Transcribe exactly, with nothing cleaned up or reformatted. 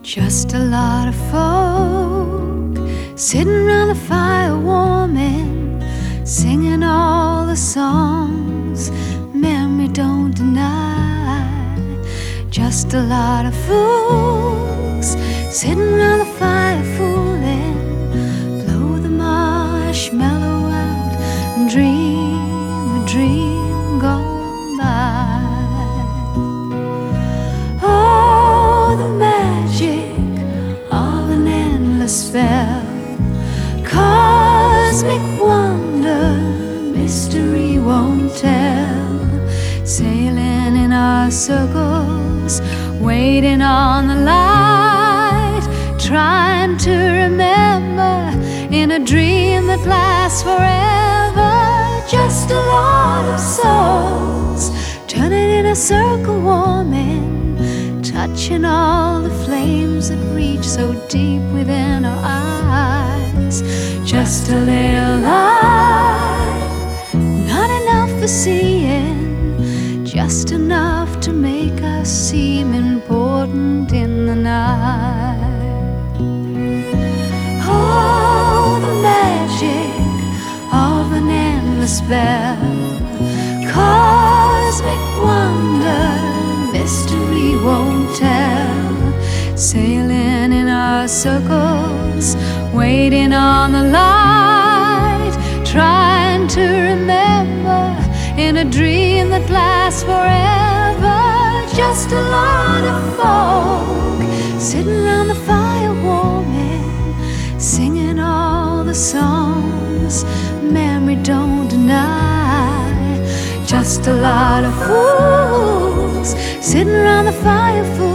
Just a lot of folk sitting around the fire warming, singing all the songs memory don't deny. Just a lot of fools sitting around the fire fooling, blow the marshmallow out and dream a dream gone by. Oh, the magic of an endless spell, cosmic wonder, mystery won't tell. Sailing in our circles, waiting on the light, trying to remember in a dream that lasts forever. Just a lot of souls turning in a circle, warming, touching all the flames that reach so deep within our eyes. Just a little light, not enough for seeing, just enough to make us seem important in the night. Oh, the magic of an endless spell, cosmic wonder, mystery won't tell. Sailing in our circles, waiting on the light, trying to remember in a dream that lasts forever. Just a lot of folk sitting around the fire warming, singing all the songs memory don't deny. Just a lot of fools sitting around the fire fooling,